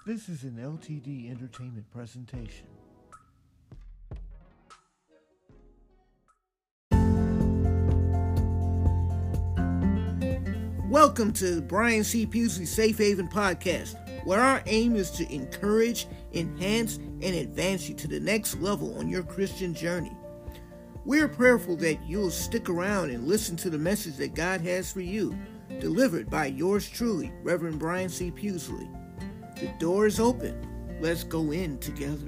This is an LTD Entertainment presentation. Welcome to Brian C. Pughsley Safe Haven Podcast, where our aim is to encourage, enhance, and advance you to the next level on your Christian journey. We're prayerful that you'll stick around and listen to the message that God has for you, delivered by yours truly, Reverend Brian C. Pughsley. The door is open. Let's go in together.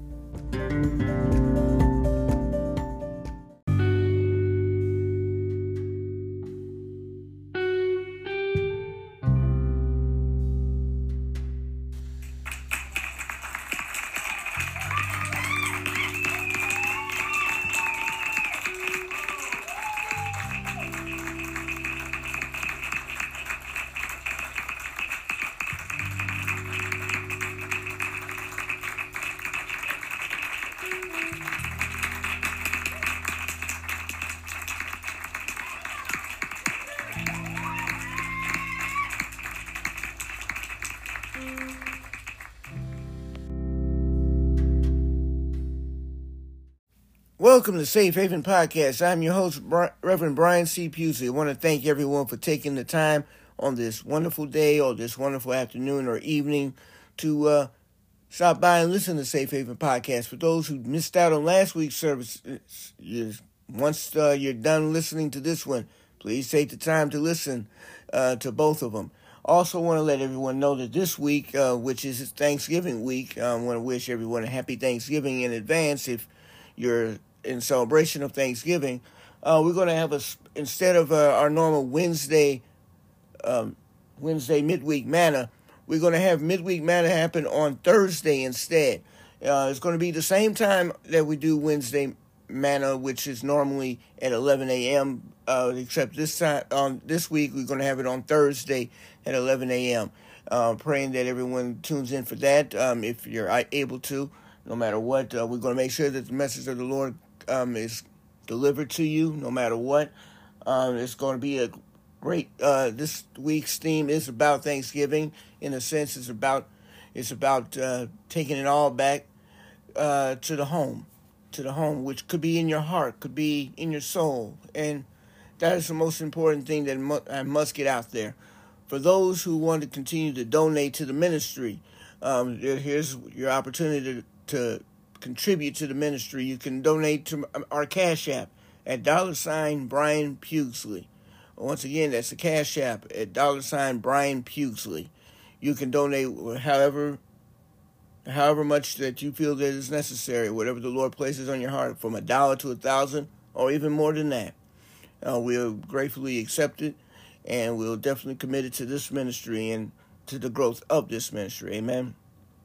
Welcome to Safe Haven Podcast. I'm your host, Reverend Brian C. Pughsley. I want to thank everyone for taking the time on this wonderful day or this wonderful afternoon or evening to stop by and listen to Safe Haven Podcast. For those who missed out on last week's service, once you're done listening to this one, please take the time to listen to both of them. Also want to let everyone know that this week, which is Thanksgiving week, I want to wish everyone a happy Thanksgiving in advance. If you're in celebration of Thanksgiving, we're going to have instead of our normal Wednesday midweek manna, we're going to have midweek manna happen on Thursday instead. It's going to be the same time that we do Wednesday manna, which is normally at 11 a.m., except this week we're going to have it on Thursday at 11 a.m. Praying that everyone tunes in for that, if you're able to. No matter what, we're going to make sure that the message of the Lord is delivered to you, no matter what. It's going to be a great, this week's theme is about Thanksgiving. In a sense, it's about taking it all back to the home, which could be in your heart, could be in your soul. And that is the most important thing that I must get out there. For those who want to continue to donate to the ministry, here's your opportunity to contribute to the ministry. You can donate to our Cash App at $ Brian Pughsley. Once again, that's the Cash App at $ Brian Pughsley. You can donate however much that you feel that is necessary, whatever the Lord places on your heart, from $1 to $1,000 or even more than that. We'll gratefully accept it, and we'll definitely commit it to this ministry and to the growth of this ministry. Amen.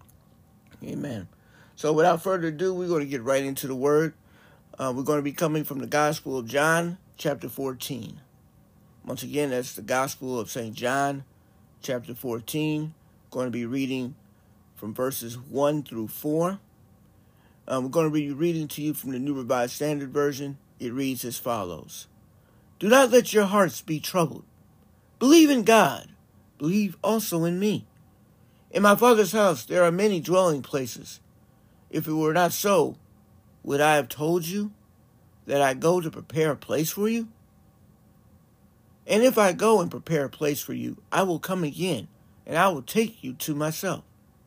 Amen. So without further ado, we're going to get right into the Word. We're going to be coming from the Gospel of John, chapter 14. Once again, that's the Gospel of St. John, chapter 14. Going to be reading from verses 1 through 4. We're going to be reading to you from the New Revised Standard Version. It reads as follows. Do not let your hearts be troubled. Believe in God. Believe also in me. In my Father's house there are many dwelling places. If it were not so, would I have told you that I go to prepare a place for you? And if I go and prepare a place for you, I will come again, and I will take you to myself,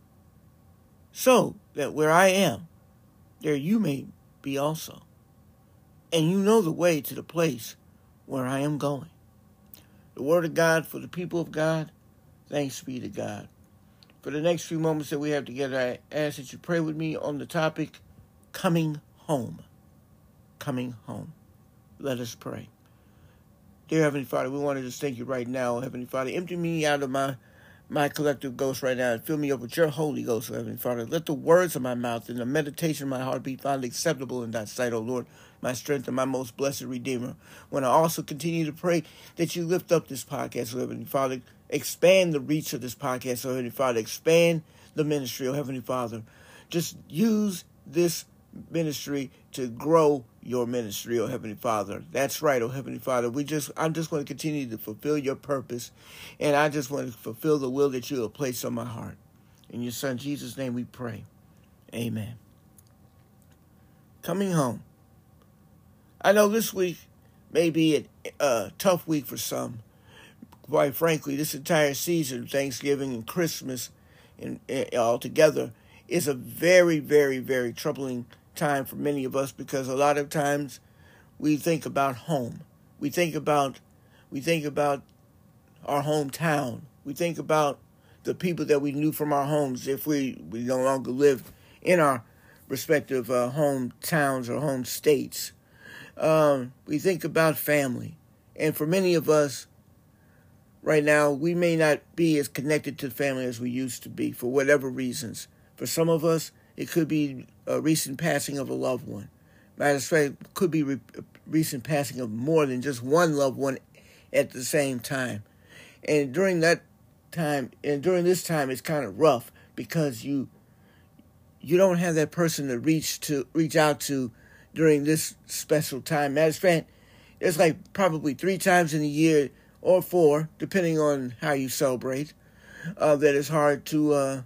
so that where I am, there you may be also. And you know the way to the place where I am going. The word of God for the people of God. Thanks be to God. For the next few moments that we have together, I ask that you pray with me on the topic, coming home. Coming home. Let us pray. Dear Heavenly Father, we want to just thank you right now, Heavenly Father. Empty me out of my collective ghost right now and fill me up with your Holy Ghost, Heavenly Father. Let the words of my mouth and the meditation of my heart be found acceptable in thy sight, O Lord, my strength and my most blessed Redeemer. When I also continue to pray that you lift up this podcast, O Heavenly Father, expand the reach of this podcast, O Heavenly Father, expand the ministry, O Heavenly Father. Just use this ministry to grow your ministry, oh Heavenly Father. That's right, oh Heavenly Father. I'm just going to continue to fulfill your purpose, and I just want to fulfill the will that you have placed on my heart. In your Son Jesus' name we pray. Amen. Coming home. I know this week may be a tough week for some. Quite frankly, this entire season, Thanksgiving and Christmas and all together, is a very, very, very troubling time for many of us, because a lot of times we think about home. We think about our hometown. We think about the people that we knew from our homes if we no longer live in our respective hometowns or home states. We think about family. And for many of us, right now, we may not be as connected to family as we used to be for whatever reasons. For some of us, it could be a recent passing of a loved one. Matter of fact, it could be recent passing of more than just one loved one at the same time. And during this time, it's kind of rough, because you don't have that person to reach out to during this special time. Matter of fact, it's like probably 3 times in a year, or 4, depending on how you celebrate, that it's hard to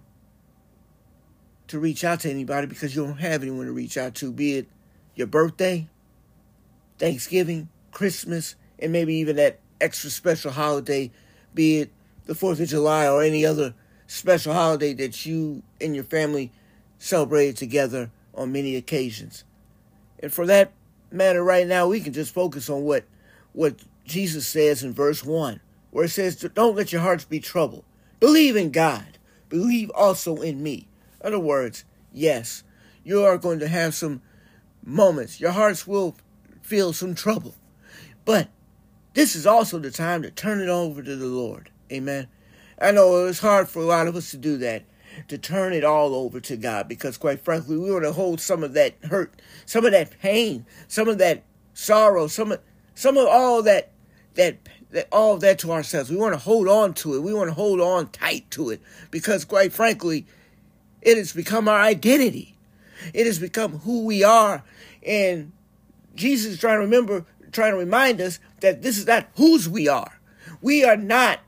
reach out to anybody, because you don't have anyone to reach out to, be it your birthday, Thanksgiving, Christmas, and maybe even that extra special holiday, be it the 4th of July or any other special holiday that you and your family celebrated together on many occasions. And for that matter, right now, we can just focus on what Jesus says in verse 1, where it says, don't let your hearts be troubled. Believe in God. Believe also in me. In other words, yes, you are going to have some moments. Your hearts will feel some trouble. But this is also the time to turn it over to the Lord. Amen. I know it's hard for a lot of us to do that, to turn it all over to God, because quite frankly, we want to hold some of that hurt, some of that pain, some of that sorrow, some of all that all of that to ourselves. We want to hold on to it. We want to hold on tight to it, because quite frankly, it has become our identity. It has become who we are. And Jesus is trying to remind us that this is not whose we are. We are not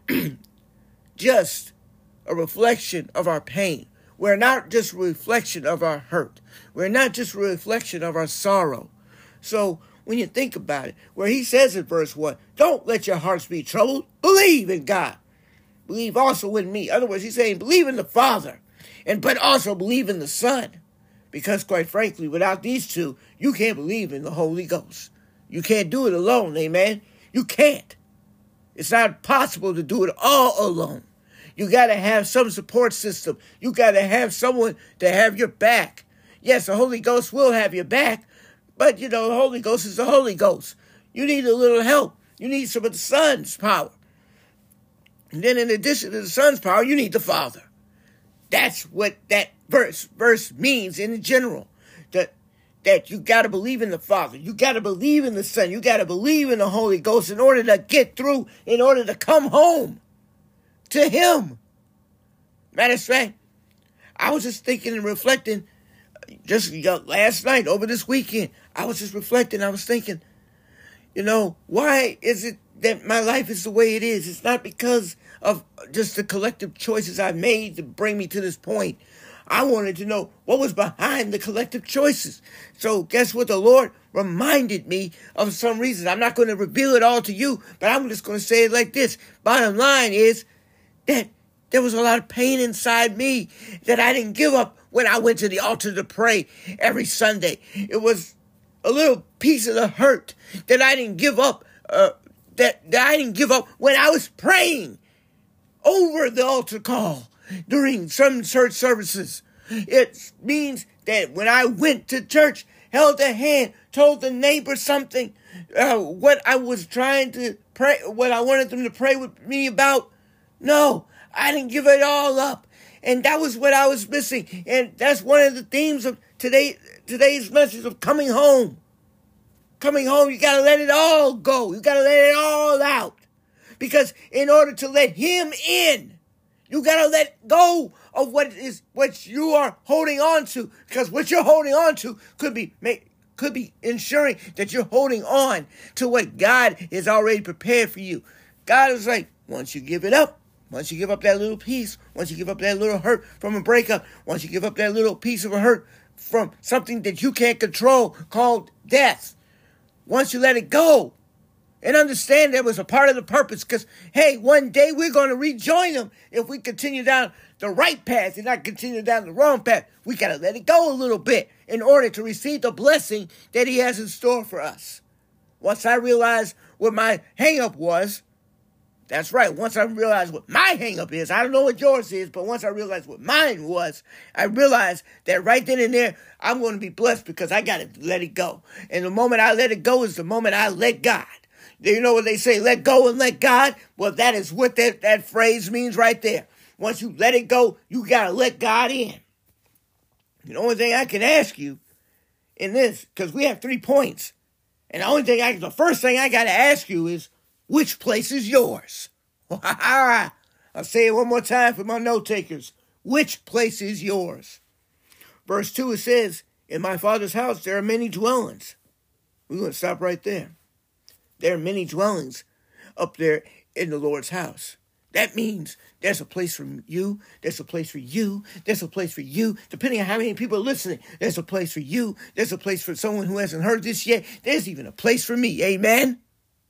just a reflection of our pain. We're not just a reflection of our hurt. We're not just a reflection of our sorrow. So when you think about it, where he says in verse 1, don't let your hearts be troubled. Believe in God. Believe also in me. In other words, he's saying believe in the Father, but also believe in the Son. Because quite frankly, without these two, you can't believe in the Holy Ghost. You can't do it alone, amen? You can't. It's not possible to do it all alone. You got to have some support system. You got to have someone to have your back. Yes, the Holy Ghost will have your back, but the Holy Ghost is the Holy Ghost. You need a little help. You need some of the Son's power. And then in addition to the Son's power, you need the Father. That's what that verse means in general. That you got to believe in the Father. You got to believe in the Son. You got to believe in the Holy Ghost in order to get through, in order to come home to Him. Matter of fact, I was just thinking and reflecting just last night, over this weekend. I was just reflecting. I was thinking, why is it that my life is the way it is? It's not because of just the collective choices I've made to bring me to this point. I wanted to know what was behind the collective choices. So guess what? The Lord reminded me of some reasons. I'm not going to reveal it all to you, but I'm just going to say it like this. Bottom line is that there was a lot of pain inside me that I didn't give up when I went to the altar to pray every Sunday. It was a little piece of the hurt that I didn't give up, that I didn't give up when I was praying over the altar call during some church services. It means that when I went to church, held a hand, told the neighbor something, what I was trying to pray, what I wanted them to pray with me about. No, I didn't give it all up. And that was what I was missing. And that's one of the themes of today's message of coming home. Coming home, you got to let it all go. You got to let it all out. Because in order to let Him in, you got to let go of what you are holding on to. Because what you're holding on to could be ensuring that you're holding on to what God has already prepared for you. God is like, once you give it up, Once you give up that little piece, once you give up that little hurt from a breakup, once you give up that little piece of a hurt from something that you can't control called death, once you let it go and understand that was a part of the purpose, because, hey, one day we're going to rejoin them if we continue down the right path and not continue down the wrong path. We got to let it go a little bit in order to receive the blessing that he has in store for us. Once I realized what my hang-up was, that's right, once I realized what my hang-up is, I don't know what yours is, but once I realized what mine was, I realized that right then and there, I'm going to be blessed because I got to let it go. And the moment I let it go is the moment I let God. You know what they say, let go and let God? Well, that is what that phrase means right there. Once you let it go, you got to let God in. The only thing I can ask you in this, because we have 3 points, and the first thing I got to ask you is, which place is yours? I'll say it one more time for my note takers. Which place is yours? Verse 2, it says, in my Father's house there are many dwellings. We're going to stop right there. There are many dwellings up there in the Lord's house. That means there's a place for you. There's a place for you. There's a place for you. Depending on how many people are listening, there's a place for you. There's a place for someone who hasn't heard this yet. There's even a place for me. Amen?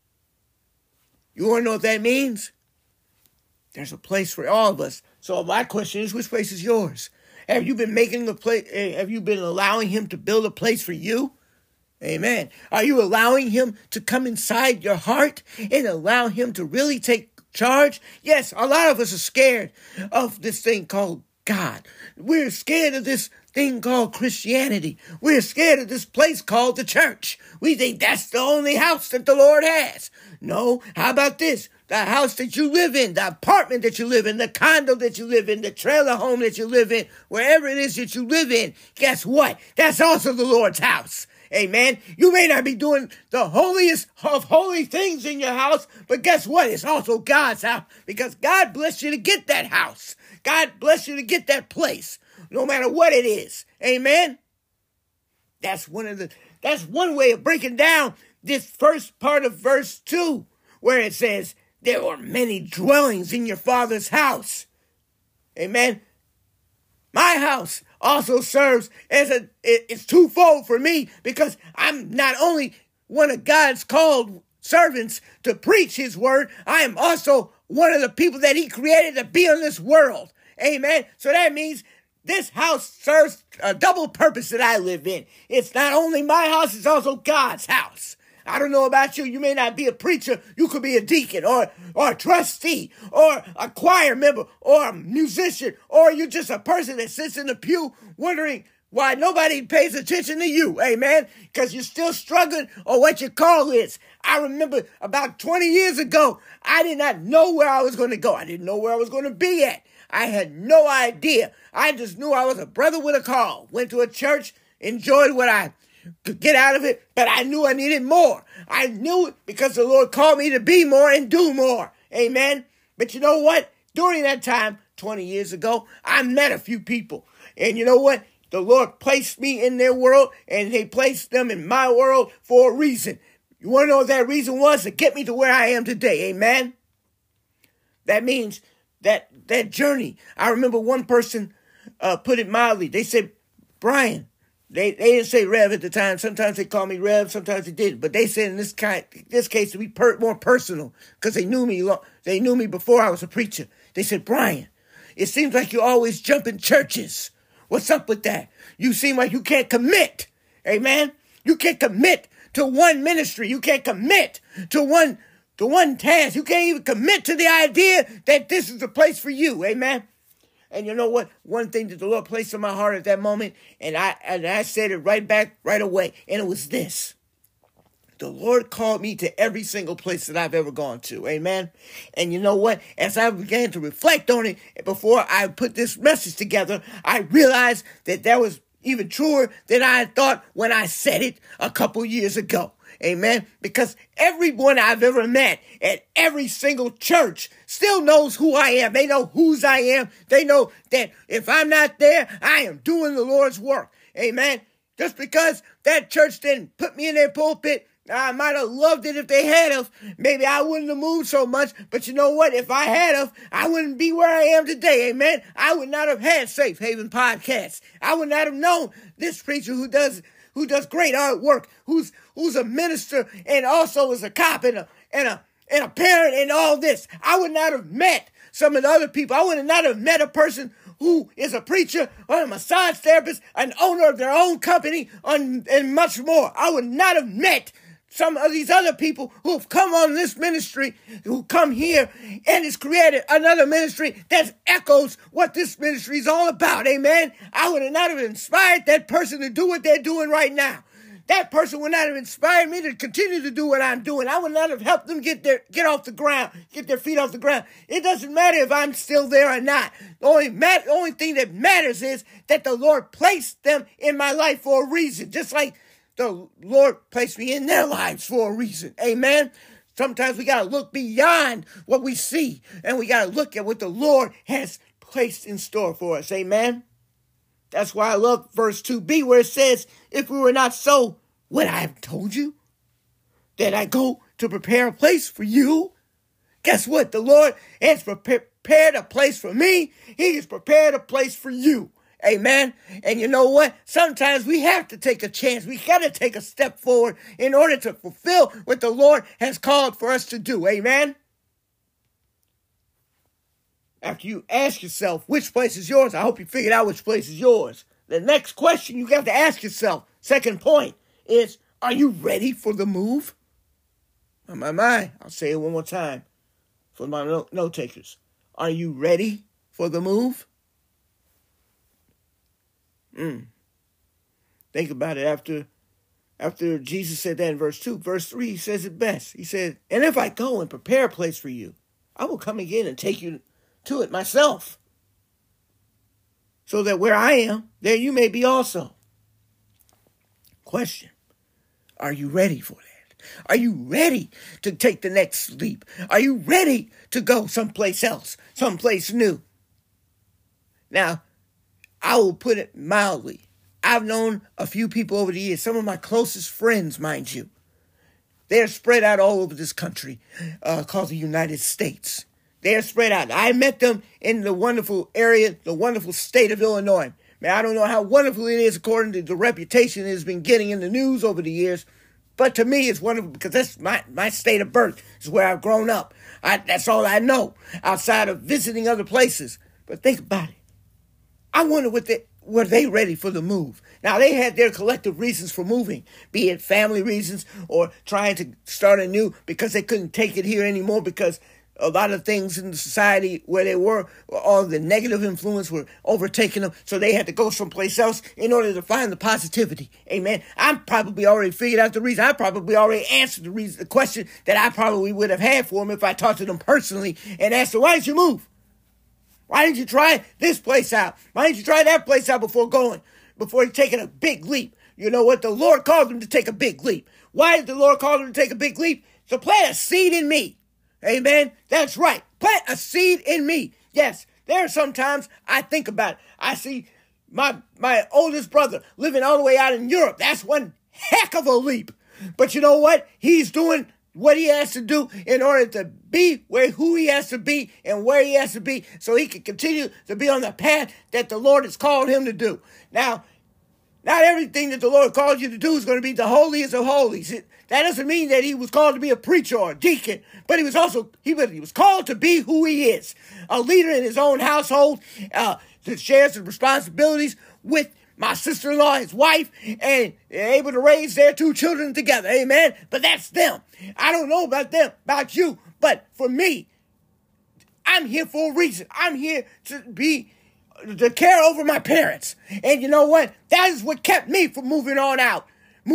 You want to know what that means? There's a place for all of us. So my question is, which place is yours? Have you been making the place? Have you been allowing him to build a place for you? Amen. Are you allowing him to come inside your heart and allow him to really take charge? Yes, a lot of us are scared of this thing called God. We're scared of this thing called Christianity. We're scared of this place called the church. We think that's the only house that the Lord has. No, how about this? The house that you live in, the apartment that you live in, the condo that you live in, the trailer home that you live in, wherever it is that you live in, guess what? That's also the Lord's house. Amen. You may not be doing the holiest of holy things in your house, but guess what? It's also God's house, because God bless you to get that house. God bless you to get that place, no matter what it is. Amen. That's one way of breaking down this first part of verse 2, where it says, there are many dwellings in your Father's house. Amen. My house also serves as it's twofold for me, because I'm not only one of God's called servants to preach his word, I am also one of the people that he created to be on this world. Amen. So that means this house serves a double purpose that I live in. It's not only my house, it's also God's house. I don't know about you. You may not be a preacher. You could be a deacon or a trustee or a choir member or a musician, or you're just a person that sits in the pew wondering why nobody pays attention to you. Amen. Because you're still struggling on what your call is. I remember about 20 years ago, I did not know where I was going to go. I didn't know where I was going to be at. I had no idea. I just knew I was a brother with a call. Went to a church, enjoyed what I could get out of it, but I knew I needed more. I knew it because the Lord called me to be more and do more. Amen. But you know what? During that time, 20 years ago, I met a few people. And you know what? The Lord placed me in their world, and they placed them in my world for a reason. You want to know what that reason was? To get me to where I am today. Amen. That means that journey. I remember one person put it mildly. They said, Brian, they didn't say Rev at the time. Sometimes they call me Rev, sometimes they didn't. But they said in this case to be more personal, because they knew me before I was a preacher. They said, Brian, it seems like you always jump in churches. What's up with that? You seem like you can't commit. Amen. You can't commit to one ministry. You can't commit to one task. You can't even commit to the idea that this is the place for you. Amen. And you know what? One thing that the Lord placed in my heart at that moment, and I said it right back right away, and it was this. The Lord called me to every single place that I've ever gone to. Amen. And you know what? As I began to reflect on it before I put this message together, I realized that was even truer than I thought when I said it a couple years ago. Amen. Because everyone I've ever met at every single church still knows who I am. They know whose I am. They know that if I'm not there, I am doing the Lord's work. Amen. Just because that church didn't put me in their pulpit, I might have loved it if they had of. Maybe I wouldn't have moved so much. But you know what? If I had of, I wouldn't be where I am today. Amen. I would not have had Safe Haven Podcast. I would not have known this preacher who does great artwork, who's a minister and also is a cop and a parent and all this. I would not have met some of the other people. I would not have met a person who is a preacher or a massage therapist, an owner of their own company, and much more. I would not have met some of these other people who have come on this ministry, who come here and has created another ministry that echoes what this ministry is all about. Amen. I would not have inspired that person to do what they're doing right now. That person would not have inspired me to continue to do what I'm doing. I would not have helped them get off the ground, get their feet off the ground. It doesn't matter if I'm still there or not. The only thing that matters is that the Lord placed them in my life for a reason, just like the Lord placed me in their lives for a reason. Amen. Sometimes we got to look beyond what we see, and we got to look at what the Lord has placed in store for us. Amen. That's why I love verse 2b, where it says, if we were not so, would I have told you that I go to prepare a place for you? Guess what? The Lord has prepared a place for me. He has prepared a place for you. Amen. And you know what? Sometimes we have to take a chance. We got to take a step forward in order to fulfill what the Lord has called for us to do. Amen. After you ask yourself which place is yours, I hope you figured out which place is yours. The next question you have to ask yourself, second point, is, are you ready for the move? My. I'll say it one more time for my note takers. Are you ready for the move? Think about it. After Jesus said that in verse 2, verse 3, he says it best. He said, and if I go and prepare a place for you, I will come again and take you to it myself, so that where I am, there you may be also. Question: are you ready for that? Are you ready to take the next leap? Are you ready to go someplace else, someplace new? Now, I will put it mildly. I've known a few people over the years, some of my closest friends, mind you. They're spread out all over this country called the United States. They're spread out. I met them in the wonderful area, the wonderful state of Illinois. Man, I don't know how wonderful it is according to the reputation it has been getting in the news over the years. But to me, it's wonderful because that's my state of birth. It's where I've grown up. That's all I know outside of visiting other places. But think about it. I wonder were they ready for the move? Now, they had their collective reasons for moving, be it family reasons or trying to start anew because they couldn't take it here anymore because a lot of things in the society where they were, all the negative influence were overtaking them, so they had to go someplace else in order to find the positivity. Amen. I probably already figured out the reason. I probably already answered the question that I probably would have had for them if I talked to them personally and asked them, why did you move? Why didn't you try this place out? Why didn't you try that place out before you're taking a big leap? You know what? The Lord called them to take a big leap. Why did the Lord call them to take a big leap? To plant a seed in me. Amen. That's right. Plant a seed in me. Yes. There are sometimes I think about it. I see my oldest brother living all the way out in Europe. That's one heck of a leap. But you know what? He's doing what he has to do in order to be who he has to be and where he has to be so he can continue to be on the path that the Lord has called him to do. Now, not everything that the Lord called you to do is going to be the holiest of holies. That doesn't mean that he was called to be a preacher or a deacon, but he was called to be who he is, a leader in his own household, to share some responsibilities with my sister-in-law, his wife, and they're able to raise their 2 children together. Amen. But that's them. I don't know about them, about you, but for me, I'm here for a reason. I'm here to care over my parents. And you know what? That is what kept me from moving on up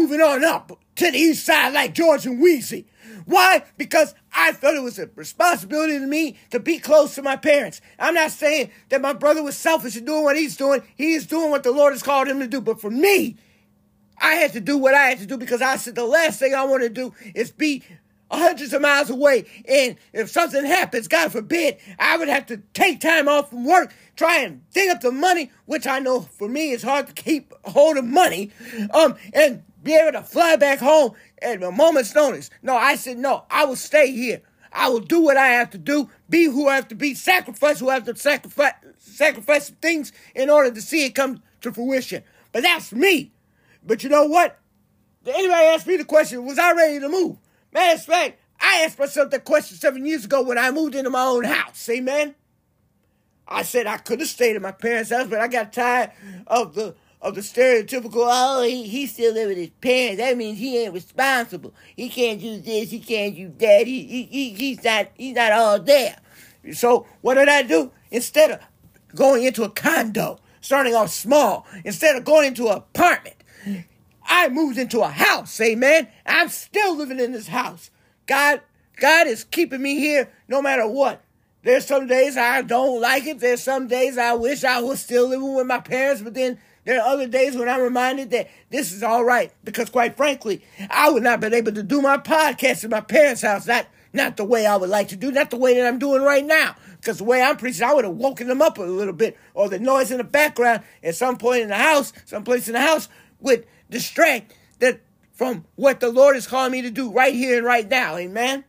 to the east side like George and Wheezy. Why? Because I felt it was a responsibility to me to be close to my parents. I'm not saying that my brother was selfish in doing what he's doing. He is doing what the Lord has called him to do. But for me, I had to do what I had to do because I said the last thing I want to do is be hundreds of miles away. And if something happens, God forbid, I would have to take time off from work, try and dig up the money, which I know for me is hard to keep a hold of money, and be able to fly back home at a moment's notice. No, I said, no, I will stay here. I will do what I have to do, be who I have to be, sacrifice who I have to sacrifice things in order to see it come to fruition. But that's me. But you know what? Anybody asked me the question, was I ready to move? Matter of fact, I asked myself that question 7 years ago when I moved into my own house. Amen? I said I could have stayed at my parents' house, but I got tired of the stereotypical, oh, he still live with his parents. That means he ain't responsible. He can't do this. He can't do that. He's not all there. So what did I do? Instead of going into a condo, starting off small, instead of going into an apartment, I moved into a house. Amen. I'm still living in this house. God is keeping me here no matter what. There's some days I don't like it. There's some days I wish I was still living with my parents, but then there are other days when I'm reminded that this is all right. Because quite frankly, I would not have been able to do my podcast in my parents' house. Not the way I would like to do, not the way that I'm doing right now. Because the way I'm preaching, I would have woken them up a little bit. Or the noise in the background at some point in the house, someplace in the house, would distract that from what the Lord is calling me to do right here and right now. Amen?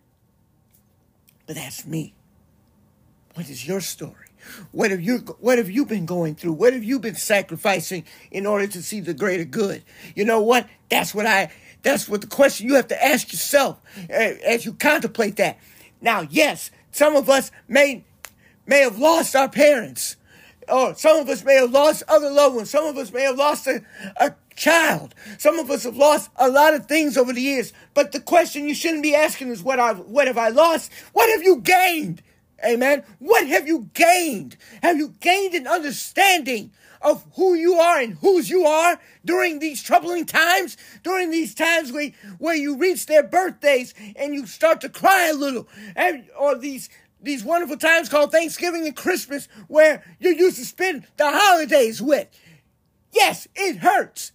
But that's me. What is your story? What have you been going through? What have you been sacrificing in order to see the greater good? You know what? That's what the question you have to ask yourself as you contemplate that. Now, yes, some of us may have lost our parents, or some of us may have lost other loved ones. Some of us may have lost a child. Some of us have lost a lot of things over the years. But the question you shouldn't be asking is what have I lost? What have you gained? Amen. What have you gained? Have you gained an understanding of who you are and whose you are during these troubling times? During these times where you reach their birthdays and you start to cry a little, or these wonderful times called Thanksgiving and Christmas where you used to spend the holidays with. Yes, it hurts.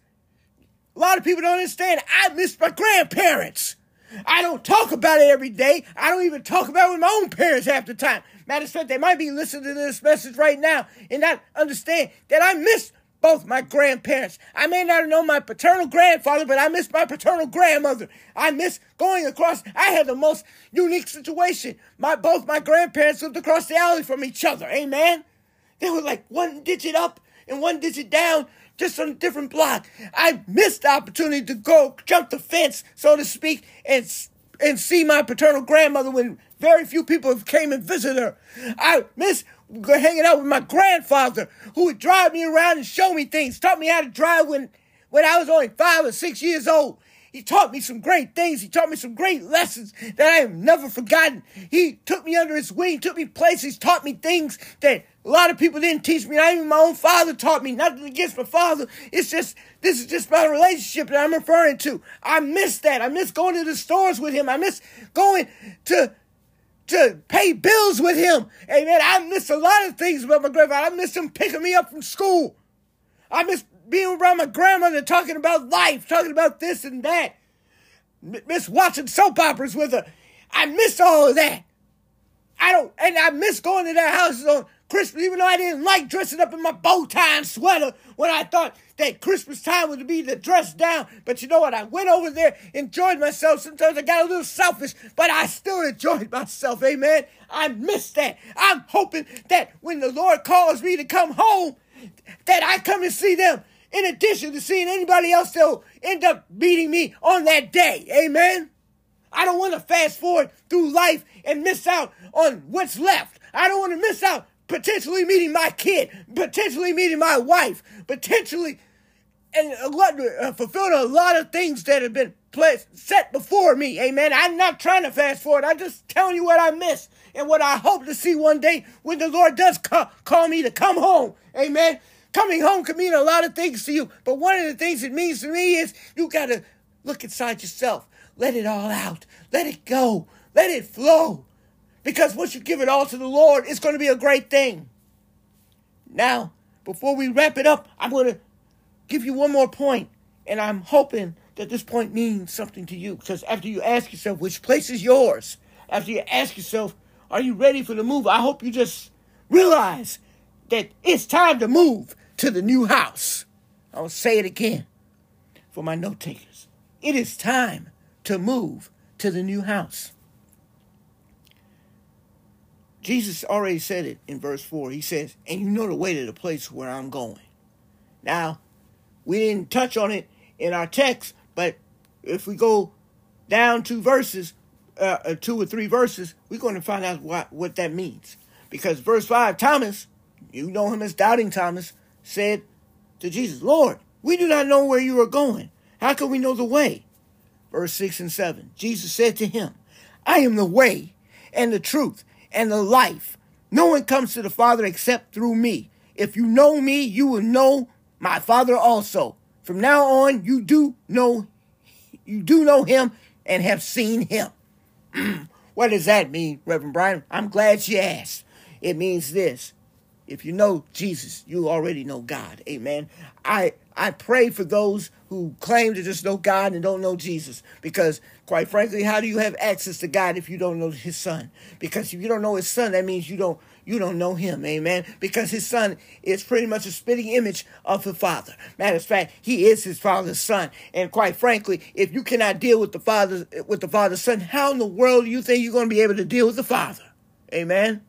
A lot of people don't understand. I miss my grandparents. I don't talk about it every day. I don't even talk about it with my own parents half the time. Matter of fact, they might be listening to this message right now and not understand that I miss both my grandparents. I may not have known my paternal grandfather, but I miss my paternal grandmother. I miss going across. I had the most unique situation. Both my grandparents lived across the alley from each other. Amen? They were like one digit up and one digit down, just on a different block. I missed the opportunity to go jump the fence, so to speak, and see my paternal grandmother when very few people came and visited her. I miss hanging out with my grandfather, who would drive me around and show me things, taught me how to drive when I was only 5 or 6 years old. He taught me some great things. He taught me some great lessons that I have never forgotten. He took me under his wing, took me places, taught me things that a lot of people didn't teach me. Not even my own father taught me. Nothing against my father. This is just my relationship that I'm referring to. I miss that. I miss going to the stores with him. I miss going to pay bills with him. Amen. I miss a lot of things about my grandfather. I miss him picking me up from school. I miss being around my grandmother, talking about life, talking about this and that. Miss watching soap operas with her. I miss all of that. I miss going to their houses on Christmas, even though I didn't like dressing up in my bow tie and sweater when I thought that Christmas time would be to dress down. But you know what? I went over there, enjoyed myself. Sometimes I got a little selfish, but I still enjoyed myself. Amen. I miss that. I'm hoping that when the Lord calls me to come home, that I come and see them. In addition to seeing anybody else that'll end up meeting me on that day. Amen? I don't want to fast forward through life and miss out on what's left. I don't want to miss out potentially meeting my kid, potentially meeting my wife, potentially and fulfilling a lot of things that have been set before me. Amen? I'm not trying to fast forward. I'm just telling you what I miss and what I hope to see one day when the Lord does call me to come home. Amen? Coming home can mean a lot of things to you, but one of the things it means to me is you got to look inside yourself. Let it all out. Let it go. Let it flow. Because once you give it all to the Lord, it's going to be a great thing. Now, before we wrap it up, I'm going to give you one more point, and I'm hoping that this point means something to you, because after you ask yourself which place is yours, after you ask yourself, are you ready for the move? I hope you just realize that it's time to move to the new house. I'll say it again for my note takers. It is time to move to the new house. Jesus already said it in verse 4. He says, and you know the way to the place where I'm going. Now, we didn't touch on it in our text, but if we go down 2 or 3 verses, we're going to find out what that means. Because verse 5, Thomas, you know him as Doubting Thomas, said to Jesus, Lord, we do not know where you are going. How can we know the way? Verse 6 and 7, Jesus said to him, I am the way and the truth and the life. No one comes to the Father except through me. If you know me, you will know my Father also. From now on, you do know him and have seen him. What does that mean, Reverend Brian? I'm glad you asked. It means this. If you know Jesus, you already know God. Amen. I pray for those who claim to just know God and don't know Jesus. Because, quite frankly, how do you have access to God if you don't know his son? Because if you don't know his son, that means you don't know him. Amen. Because his son is pretty much a spitting image of the Father. Matter of fact, he is his Father's son. And quite frankly, if you cannot deal with the Father's son, how in the world do you think you're going to be able to deal with the Father? Amen.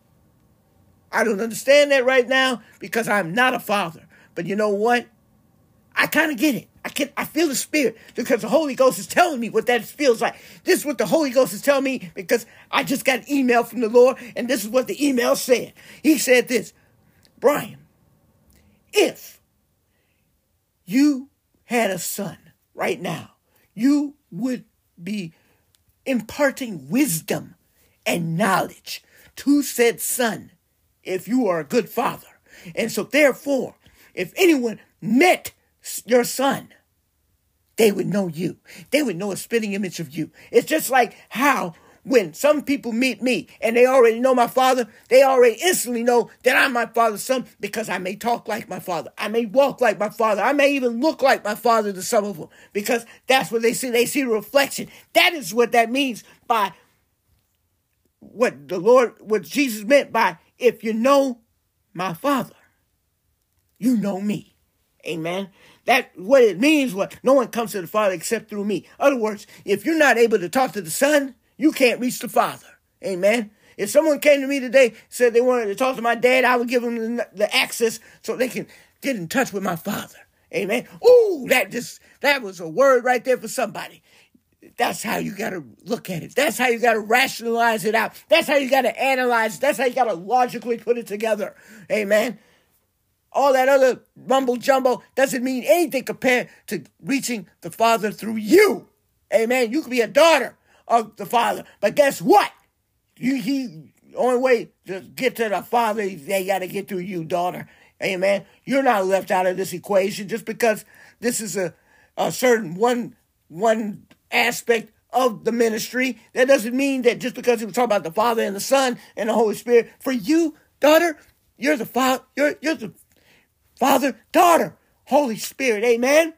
I don't understand that right now because I'm not a father. But you know what? I kind of get it. I feel the Spirit because the Holy Ghost is telling me what that feels like. This is what the Holy Ghost is telling me because I just got an email from the Lord, and this is what the email said. He said this, Brian, if you had a son right now, you would be imparting wisdom and knowledge to said son if you are a good father. And so therefore, if anyone met your son, they would know you. They would know a spitting image of you. It's just like how when some people meet me and they already know my father, they already instantly know that I'm my father's son because I may talk like my father. I may walk like my father. I may even look like my father to some of them because that's what they see. They see the reflection. That is what that means by what Jesus meant by, if you know my Father, you know me. Amen. That what it means, no one comes to the Father except through me. In other words, if you're not able to talk to the Son, you can't reach the Father. Amen. If someone came to me today, said they wanted to talk to my dad, I would give them the access so they can get in touch with my Father. Amen. Ooh, that was a word right there for somebody. That's how you got to look at it. That's how you got to rationalize it out. That's how you got to analyze it. That's how you got to logically put it together. Amen. All that other mumbo jumbo doesn't mean anything compared to reaching the Father through you. Amen. You could be a daughter of the Father, but guess what? The only way to get to the Father, they got to get through you, daughter. Amen. You're not left out of this equation just because this is a certain one aspect of the ministry. That doesn't mean that just because we talk about the Father and the Son and the Holy Spirit, for you, daughter, you're the Father. You're the Father, daughter, Holy Spirit. Amen.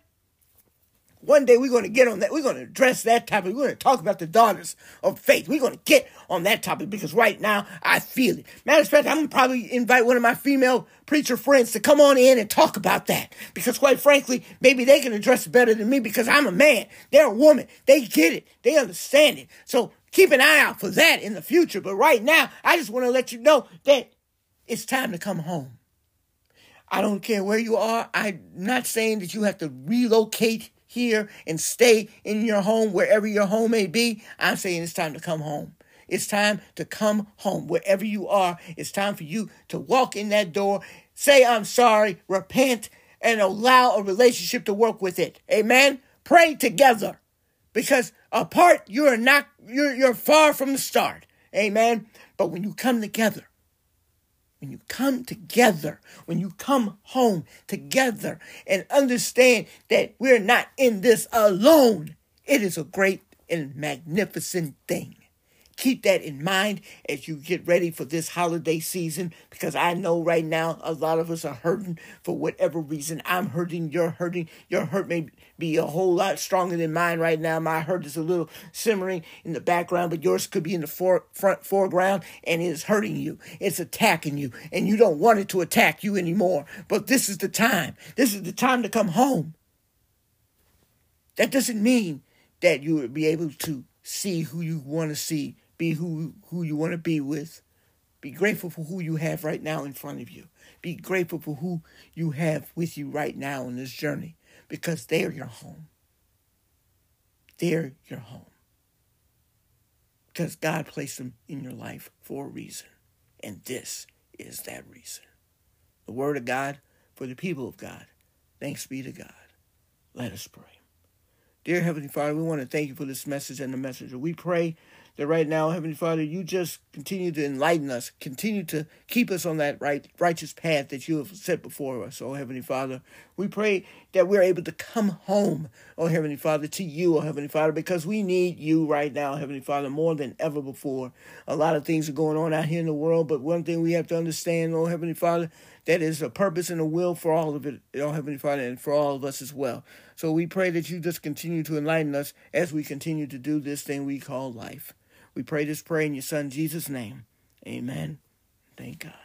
One day we're going to get on that. We're going to address that topic. We're going to talk about the daughters of faith. We're going to get on that topic because right now I feel it. Matter of fact, I'm going to probably invite one of my female preacher friends to come on in and talk about that. Because quite frankly, maybe they can address it better than me because I'm a man. They're a woman. They get it. They understand it. So keep an eye out for that in the future. But right now, I just want to let you know that it's time to come home. I don't care where you are. I'm not saying that you have to relocate here and stay in your home, wherever your home may be. I'm saying it's time to come home. It's time to come home. Wherever you are, it's time for you to walk in that door, say, I'm sorry, repent, and allow a relationship to work with it. Amen? Pray together. Because apart, you're far from the start. Amen? But when you come together, when you come home together and understand that we're not in this alone, it is a great and magnificent thing. Keep that in mind as you get ready for this holiday season, because I know right now a lot of us are hurting for whatever reason. I'm hurting, you're hurting. Your hurt may be a whole lot stronger than mine right now. My hurt is a little simmering in the background, but yours could be in the foreground, and it is hurting you. It's attacking you, and you don't want it to attack you anymore. But this is the time. This is the time to come home. That doesn't mean that you will be able to see who you want to see, be who you want to be with. Be grateful for who you have right now in front of you. Be grateful for who you have with you right now in this journey, because they're your home. They're your home. Because God placed them in your life for a reason. And this is that reason. The word of God for the people of God. Thanks be to God. Let us pray. Dear Heavenly Father, we want to thank you for this message and the messenger. We pray that right now, Heavenly Father, you just continue to enlighten us, continue to keep us on that righteous path that you have set before us, oh Heavenly Father. We pray that we're able to come home, oh Heavenly Father, to you, oh Heavenly Father, because we need you right now, Heavenly Father, more than ever before. A lot of things are going on out here in the world, but one thing we have to understand, oh Heavenly Father, that is a purpose and a will for all of it, oh Heavenly Father, and for all of us as well. So we pray that you just continue to enlighten us as we continue to do this thing we call life. We pray this prayer in your Son, Jesus' name. Amen. Thank God.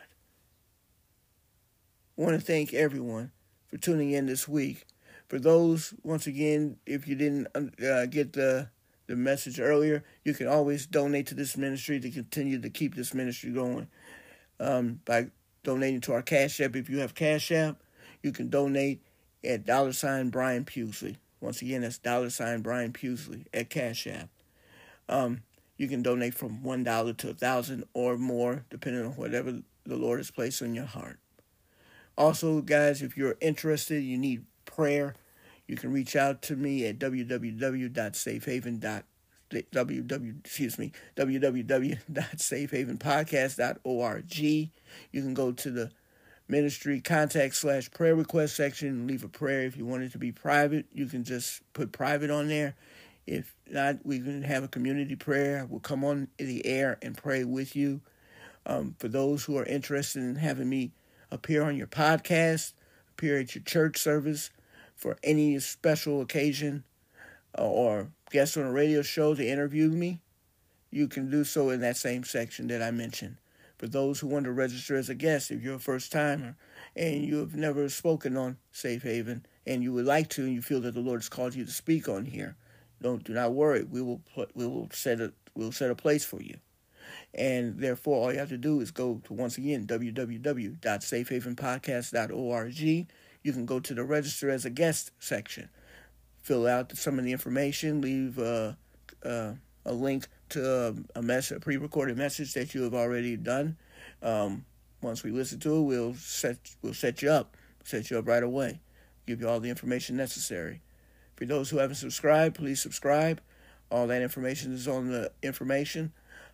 I want to thank everyone for tuning in this week. For those, once again, if you didn't get the message earlier, you can always donate to this ministry to continue to keep this ministry going by donating to our Cash App. If you have Cash App, you can donate at $ Brian Pusley. Once again, that's $ Brian Pusley at Cash App. You can donate from $1 to $1,000 or more, depending on whatever the Lord has placed on your heart. Also, guys, if you're interested, you need prayer, you can reach out to me at www.safehavenpodcast.org. You can go to the ministry contact/prayer request section and leave a prayer. If you want it to be private, you can just put private on there. If not, we can have a community prayer. We'll come on the air and pray with you. For those who are interested in having me appear on your podcast, appear at your church service for any special occasion, or guest on a radio show to interview me, you can do so in that same section that I mentioned. For those who want to register as a guest, if you're a first-timer and you have never spoken on Safe Haven and you would like to, and you feel that the Lord has called you to speak on here, do not worry. We will set a place for you. And therefore, all you have to do is go to, once again, www.safehavenpodcast.org. You can go to the register as a guest section, fill out some of the information, leave a link to a pre-recorded message that you have already done. Once we listen to it, we'll set you up right away, give you all the information necessary. For those who haven't subscribed, please subscribe. All that information is on the information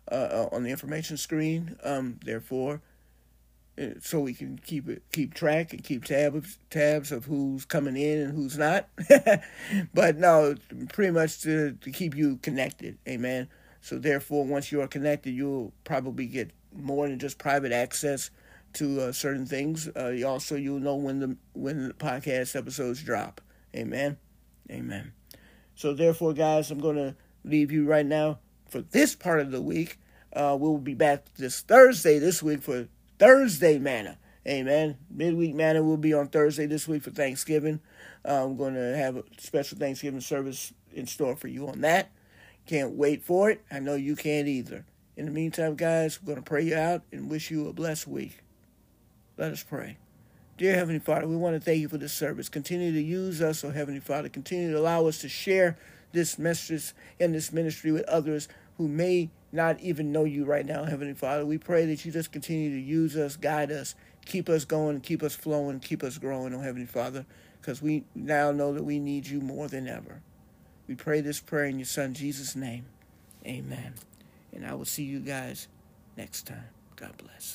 screen. Therefore, so we can keep track and keep tabs of who's coming in and who's not. But no, pretty much to keep you connected. Amen. So therefore, once you are connected, you'll probably get more than just private access to certain things. Also, you'll know when the podcast episodes drop. Amen. Amen. So therefore, guys, I'm going to leave you right now for this part of the week. We'll be back this Thursday this week for Thursday Manna. Amen. Midweek Manna will be on Thursday this week for Thanksgiving. I'm going to have a special Thanksgiving service in store for you on that. Can't wait for it. I know you can't either. In the meantime, guys, we're going to pray you out and wish you a blessed week. Let us pray. Dear Heavenly Father, we want to thank you for this service. Continue to use us, oh Heavenly Father. Continue to allow us to share this message and this ministry with others who may not even know you right now, Heavenly Father. We pray that you just continue to use us, guide us, keep us going, keep us flowing, keep us growing, oh Heavenly Father, because we now know that we need you more than ever. We pray this prayer in your Son, Jesus' name. Amen. And I will see you guys next time. God bless.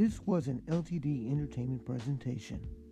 This was an LTD Entertainment presentation.